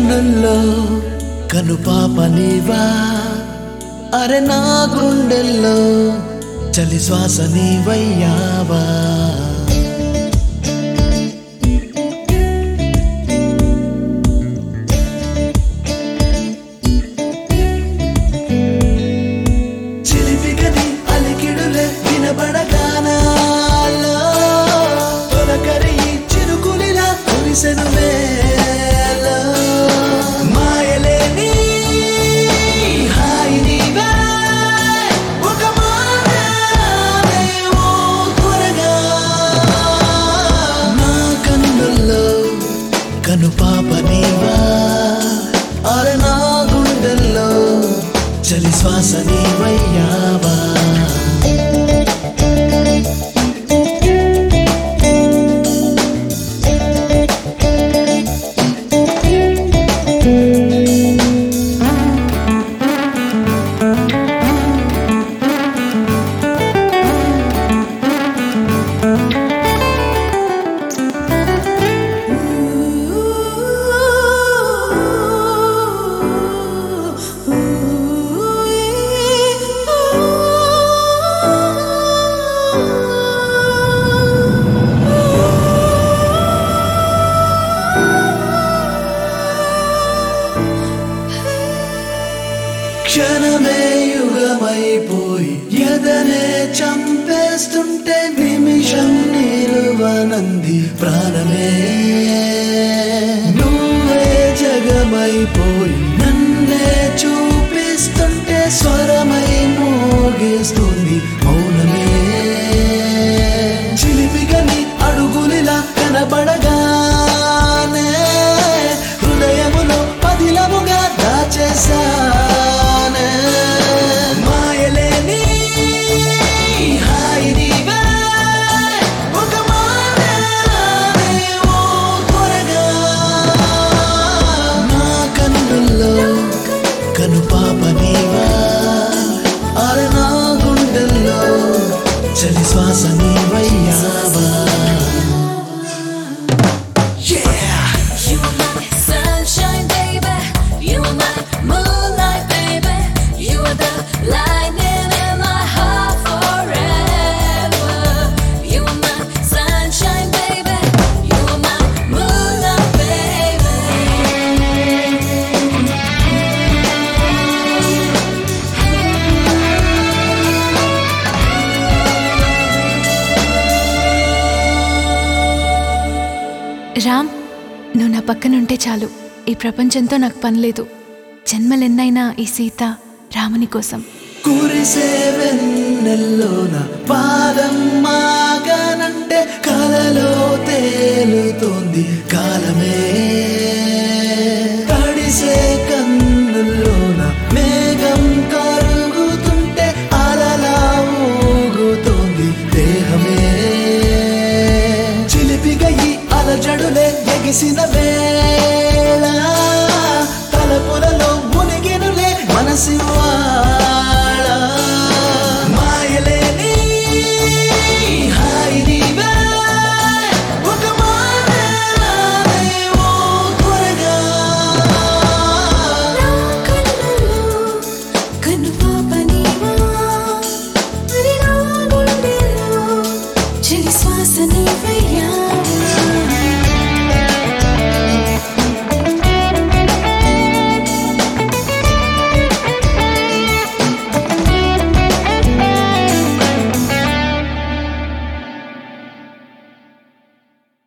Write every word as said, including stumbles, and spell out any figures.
కన్నుల్లో కనుపాప నీవా, అరె నా గుండెల్లో చలి శ్వాస నీవయ్యావా. చిలిపిగని అలికిడులే వినబడగానాలో తొలకరి చిరుకులిలా కురిసెను మేలో. మాయలేని హాయి నీవే, ఒక మాటేవో త్వరగా. నా కన్నుల్లో కనుపాప నీవా, అరె నా గుండెల్లో చలి శ్వాస నీవయ్యావా. క్షణమే యుగమైపోయి ఎదనే చంపేస్తుంటే నిమిషం నిలువనంది ప్రాణమే. నువ్వే జగమైపోయి నన్నే చూపిస్తుంటే స్వరమై మోగిస్తుంది మౌనమే. చిలిపిగని అడుగులిలా కనబడగానే హృదయములో పదిలముగా దాచేసా. కనుపాప నీవా, అరె నా గుండెల్లో చలి శ్వాస నీవయ్యావా. You are my sunshine, baby. You are my moonlight, baby. You are the lightning in my heart forever. You are my sunshine, baby. You are my moonlight, baby. Ram, నువ్వు నా పక్కనుంటే చాలు. ఈ ప్రపంచంతో నాకు పనిలేదు. జన్మలెన్నైనా ఈ సీత రాముని కోసం. కురిసే వెన్నెల్లోన పాదం మాగనంటే కలలో తేలుతోంది కాలమే.